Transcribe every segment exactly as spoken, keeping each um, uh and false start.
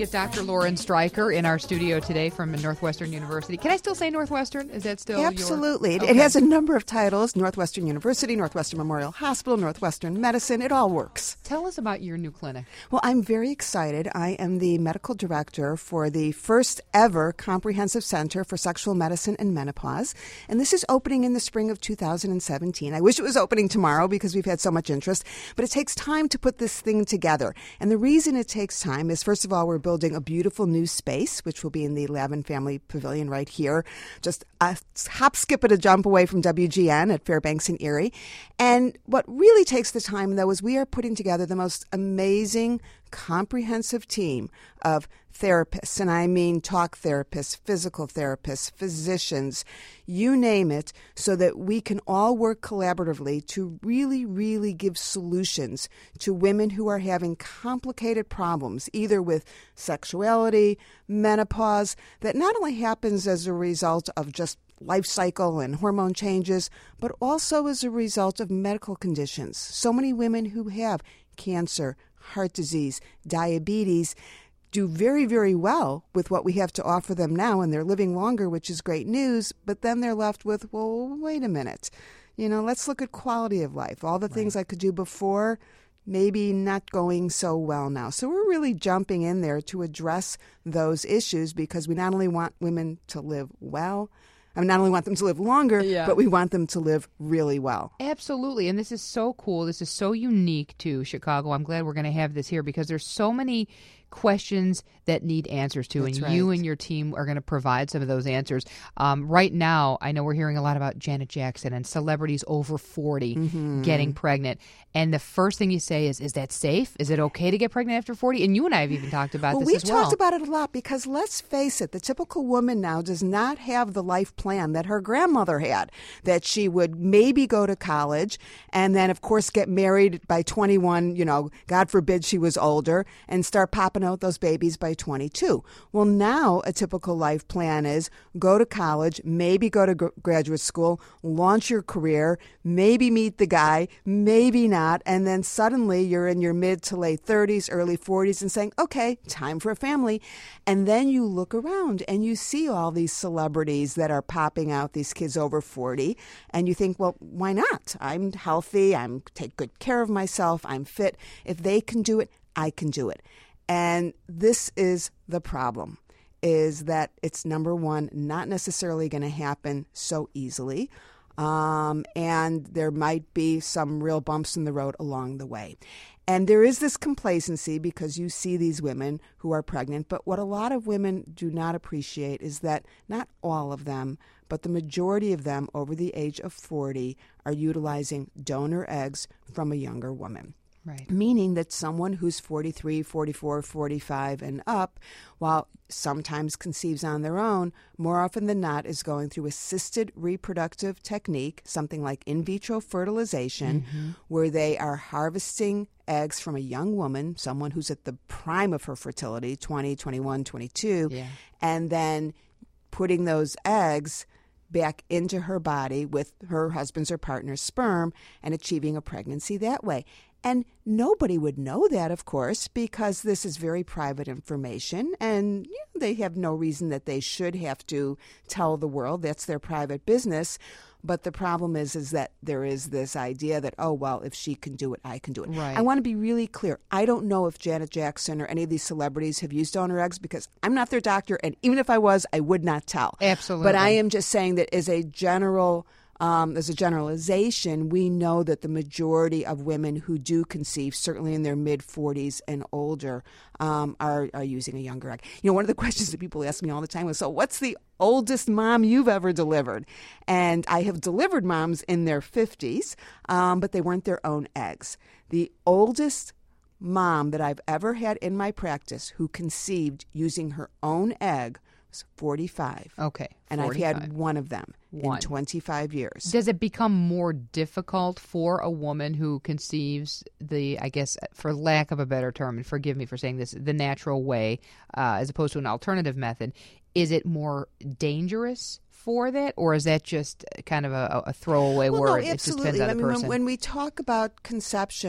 Associate Doctor Lauren Stryker in our studio today from Northwestern University. Can I still say Northwestern? Is that still Absolutely. Your... It, okay. it has a number of titles: Northwestern University, Northwestern Memorial Hospital, Northwestern Medicine. It all works. Tell us about your new clinic. Well, I'm very excited. I am the medical director for the first ever comprehensive center for sexual medicine and menopause, and this is opening in the spring of two thousand seventeen. I wish it was opening tomorrow because we've had so much interest, but it takes time to put this thing together. And the reason it takes time is, first of all, we're building a beautiful new space, which will be in the Lavin Family Pavilion right here, just a hop, skip, and a jump away from W G N at Fairbanks and Erie. And what really takes the time, though, is we are putting together the most amazing, comprehensive team of therapists, and I mean talk therapists, physical therapists, physicians, you name it, so that we can all work collaboratively to really, really give solutions to women who are having complicated problems, either with sexuality, menopause, that not only happens as a result of just life cycle and hormone changes, but also as a result of medical conditions. So many women who have cancer, heart disease, diabetes, do very, very well with what we have to offer them now, and they're living longer, which is great news, but then they're left with, well, wait a minute. You know, let's look at quality of life. All the right. things I could do before, maybe not going so well now. So we're really jumping in there to address those issues because we not only want women to live well, I mean, not only want them to live longer, yeah. but we want them to live really well. Absolutely. And this is so cool. This is so unique to Chicago. I'm glad we're going to have this here because there's so many questions that need answers to, That's and right. you and your team are going to provide some of those answers. Um, right now, I know we're hearing a lot about Janet Jackson and celebrities over forty mm-hmm. getting pregnant. And the first thing you say is, is that safe? Is it okay to get pregnant after forty? And you and I have even talked about well, this we've as well. We've talked about it a lot because let's face it, the typical woman now does not have the life plan that her grandmother had, that she would maybe go to college and then, of course, get married by twenty-one, you know, God forbid she was older, and start popping out those babies by twenty-two. Well, now a typical life plan is go to college, maybe go to gr- graduate school, launch your career, maybe meet the guy, maybe not, and then suddenly you're in your mid to late thirties, early forties and saying, okay, time for a family. And then you look around and you see all these celebrities that are popping out, these kids over forty, and you think, well, why not? I'm healthy, I'm take good care of myself, I'm fit. If they can do it, I can do it. And this is the problem, is that it's, number one, not necessarily going to happen so easily, um, and there might be some real bumps in the road along the way. And there is this complacency because you see these women who are pregnant, but what a lot of women do not appreciate is that not all of them, but the majority of them over the age of forty are utilizing donor eggs from a younger woman. Right. Meaning that someone who's forty-three, forty-four, forty-five and up, while sometimes conceives on their own, more often than not is going through assisted reproductive technique, something like in vitro fertilization, mm-hmm. where they are harvesting eggs from a young woman, someone who's at the prime of her fertility, twenty, twenty-one, twenty-two, yeah. and then putting those eggs back into her body with her husband's or partner's sperm and achieving a pregnancy that way. And nobody would know that, of course, because this is very private information, and you know, they have no reason that they should have to tell the world. That's their private business. But the problem is, is that there is this idea that, oh, well, if she can do it, I can do it. Right. I want to be really clear. I don't know if Janet Jackson or any of these celebrities have used donor eggs because I'm not their doctor, and even if I was, I would not tell. Absolutely. But I am just saying that as a general Um, as a generalization, we know that the majority of women who do conceive, certainly in their mid-forties and older, um, are, are using a younger egg. You know, one of the questions that people ask me all the time is, so what's the oldest mom you've ever delivered? And I have delivered moms in their fifties, um, but they weren't their own eggs. The oldest mom that I've ever had in my practice who conceived using her own egg was forty-five. Okay, and forty-five. I've had one of them one. in twenty-five years. Does it become more difficult for a woman who conceives the, I guess, for lack of a better term, and forgive me for saying this, the natural way, uh, as opposed to an alternative method? Is it more dangerous for that, or is that just kind of a, a throwaway well, word? No, it just absolutely. depends on I the mean, person. when, when we talk about conception,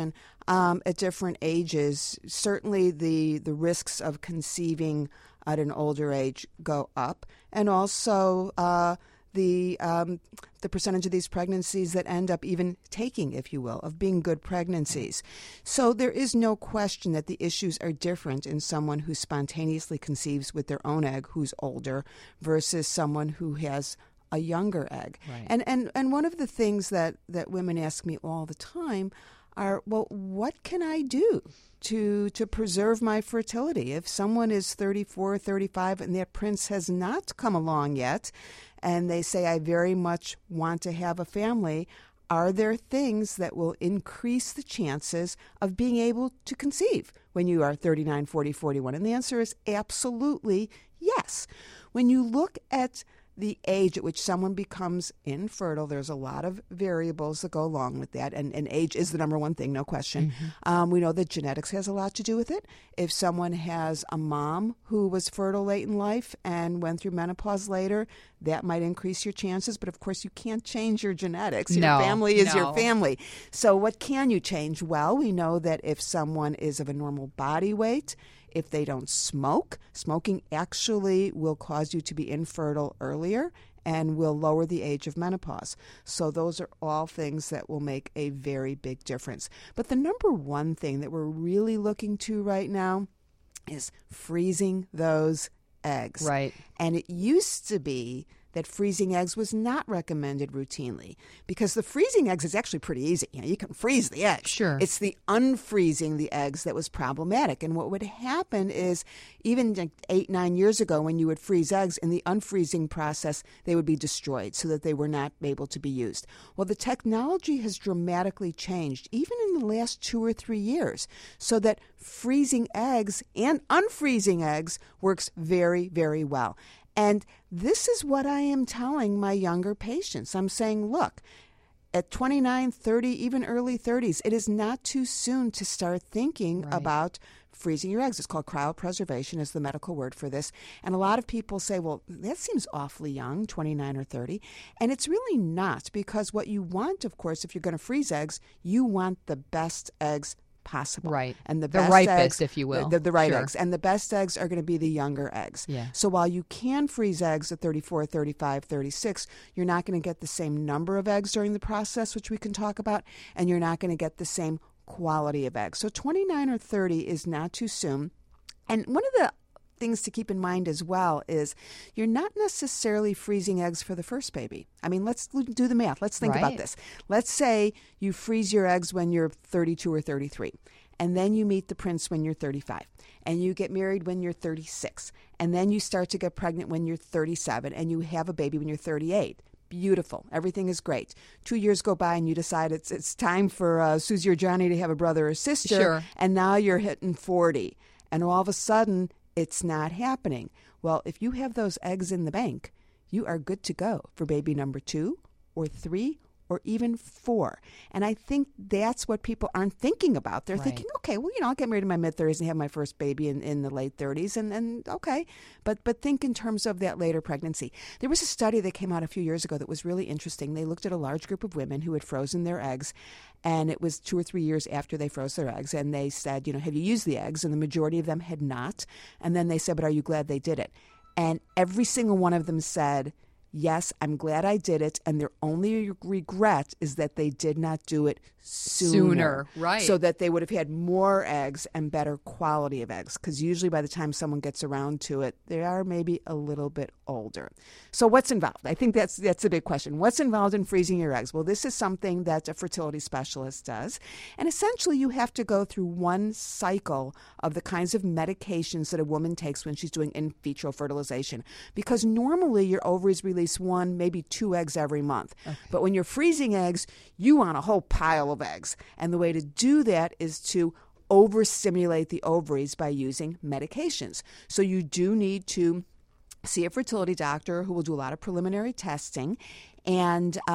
um, at different ages. Certainly the, the risks of conceiving at an older age go up, and also uh, the um, the percentage of these pregnancies that end up even taking, if you will, of being good pregnancies. So there is no question that the issues are different in someone who spontaneously conceives with their own egg who's older versus someone who has a younger egg. Right. And, and and one of the things that, that women ask me all the time are, well, what can I do to to preserve my fertility? If someone is thirty-four, thirty-five, and their prince has not come along yet, and they say, I very much want to have a family, are there things that will increase the chances of being able to conceive when you are thirty-nine, forty, forty-one? And the answer is absolutely yes. When you look at the age at which someone becomes infertile, there's a lot of variables that go along with that, and, and age is the number one thing, no question. Mm-hmm. Um, we know that genetics has a lot to do with it. If someone has a mom who was fertile late in life and went through menopause later, that might increase your chances, but of course you can't change your genetics. Your no, family is no. your family. So what can you change? Well, we know that if someone is of a normal body weight, if they don't smoke, smoking actually will cause you to be infertile earlier and will lower the age of menopause. So those are all things that will make a very big difference. But the number one thing that we're really looking to right now is freezing those eggs. Right. And it used to be that freezing eggs was not recommended routinely because the freezing eggs is actually pretty easy. You know, you can freeze the eggs. Sure. It's the unfreezing the eggs that was problematic. And what would happen is even like eight, nine years ago when you would freeze eggs, in the unfreezing process, they would be destroyed so that they were not able to be used. Well, the technology has dramatically changed, even in the last two or three years, so that freezing eggs and unfreezing eggs works very, very well. And this is what I am telling my younger patients. I'm saying, look, at twenty-nine, thirty, even early thirties, it is not too soon to start thinking right. about freezing your eggs. It's called cryopreservation is the medical word for this. And a lot of people say, well, that seems awfully young, twenty-nine or thirty. And it's really not, because what you want, of course, if you're going to freeze eggs, you want the best eggs possible. Right. And the, the best ripest, eggs, if you will. The, the right sure. eggs. And the best eggs are going to be the younger eggs. Yeah. So while you can freeze eggs at thirty-four, thirty-five, thirty-six, you're not going to get the same number of eggs during the process, which we can talk about, and you're not going to get the same quality of eggs. So twenty-nine or thirty is not too soon. And one of the things to keep in mind as well is you're not necessarily freezing eggs for the first baby. I mean, let's do the math. Let's think right. about this. Let's say you freeze your eggs when you're thirty-two or thirty-three, and then you meet the prince when you're thirty-five, and you get married when you're thirty-six, and then you start to get pregnant when you're thirty-seven, and you have a baby when you're thirty-eight. Beautiful. Everything is great. Two years go by and you decide it's it's time for uh, Susie or Johnny to have a brother or sister, sure. and now you're hitting forty, and all of a sudden it's not happening. Well, if you have those eggs in the bank, you are good to go for baby number two or three or even four. And I think that's what people aren't thinking about. They're right. thinking, okay, well, you know, I'll get married in my mid-thirties and have my first baby in, in the late thirties, and, and okay. But but think in terms of that later pregnancy. There was a study that came out a few years ago that was really interesting. They looked at a large group of women who had frozen their eggs, and it was two or three years after they froze their eggs, and they said, you know, have you used the eggs? And the majority of them had not. And then they said, but are you glad they did it? And every single one of them said, yes, I'm glad I did it, and their only regret is that they did not do it sooner. Sooner, right. So that they would have had more eggs and better quality of eggs, because usually by the time someone gets around to it, they are maybe a little bit older. So what's involved? I think that's that's a big question. What's involved in freezing your eggs? Well, this is something that a fertility specialist does, and essentially you have to go through one cycle of the kinds of medications that a woman takes when she's doing in vitro fertilization, because normally your ovaries release one, maybe two eggs every month. Okay. But when you're freezing eggs, you want a whole pile of eggs. And the way to do that is to overstimulate the ovaries by using medications. So you do need to see a fertility doctor who will do a lot of preliminary testing. And uh,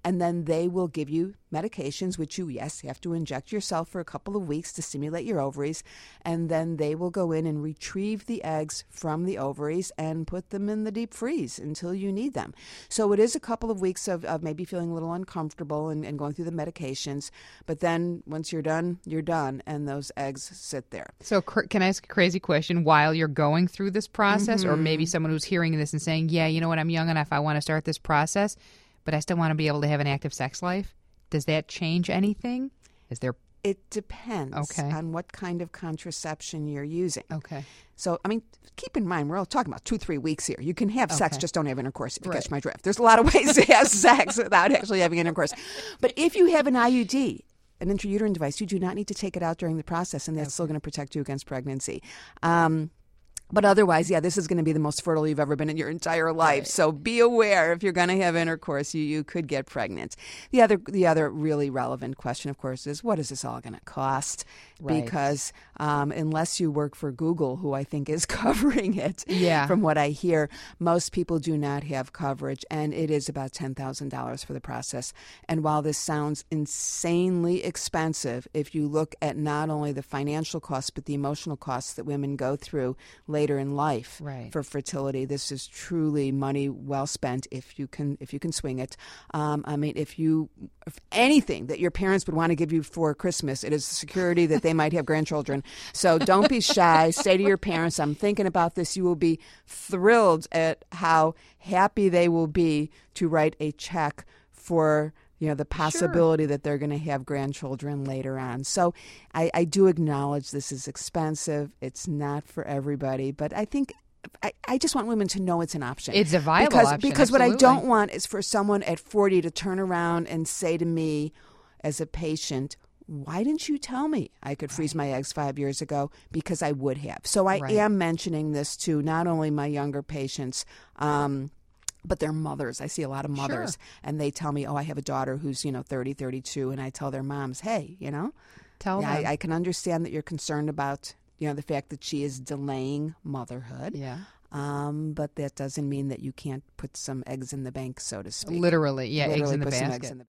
and then they will give you medications, which you, yes, have to inject yourself for a couple of weeks to stimulate your ovaries, and then they will go in and retrieve the eggs from the ovaries and put them in the deep freeze until you need them. So it is a couple of weeks of, of maybe feeling a little uncomfortable and, and going through the medications, but then once you're done, you're done, and those eggs sit there. So cr- can I ask a crazy question? While you're going through this process, Mm-hmm. or maybe someone who's hearing this and saying, yeah, you know what, I'm young enough, I want to start this process, but I still want to be able to have an active sex life, does that change anything? Is there... It depends Okay. on what kind of contraception you're using. Okay. So, I mean, keep in mind, we're all talking about two, three weeks here. You can have sex, Okay. just don't have intercourse, if you Right. catch my drift. There's a lot of ways to have sex without actually having intercourse. But if you have an I U D, an intrauterine device, you do not need to take it out during the process, and that's Okay. still going to protect you against pregnancy. Um, But otherwise, yeah, this is going to be the most fertile you've ever been in your entire life. Right. So be aware, if you're going to have intercourse, you, you could get pregnant. The other the other really relevant question, of course, is what is this all going to cost? Right. Because um, unless you work for Google, who I think is covering it, Yeah. from what I hear, most people do not have coverage, and it is about ten thousand dollars for the process. And while this sounds insanely expensive, if you look at not only the financial costs, but the emotional costs that women go through later in life Right. for fertility, this is truly money well spent if you can if you can swing it. Um, I mean, if you if anything that your parents would want to give you for Christmas, it is security that they might have grandchildren. So don't be shy. Say to your parents, "I'm thinking about this." You will be thrilled at how happy they will be to write a check for, you know, the possibility that they're going to have grandchildren later on. So I, I do acknowledge this is expensive. It's not for everybody, but I think I, I just want women to know it's an option. It's a viable because, option, Because what I absolutely. don't want is for someone at forty to turn around and say to me as a patient, why didn't you tell me I could freeze my eggs five years ago? Because I would have. So I Right. am mentioning this to not only my younger patients, um, but their mothers. I see a lot of mothers, Sure. and they tell me, oh, I have a daughter who's, you know, thirty, thirty-two, and I tell their moms, hey, you know, Tell yeah, them. I, I can understand that you're concerned about, you know, the fact that she is delaying motherhood. Yeah. Um, but that doesn't mean that you can't put some eggs in the bank, so to speak. Literally. Yeah, eggs Literally in the put some basket. eggs in the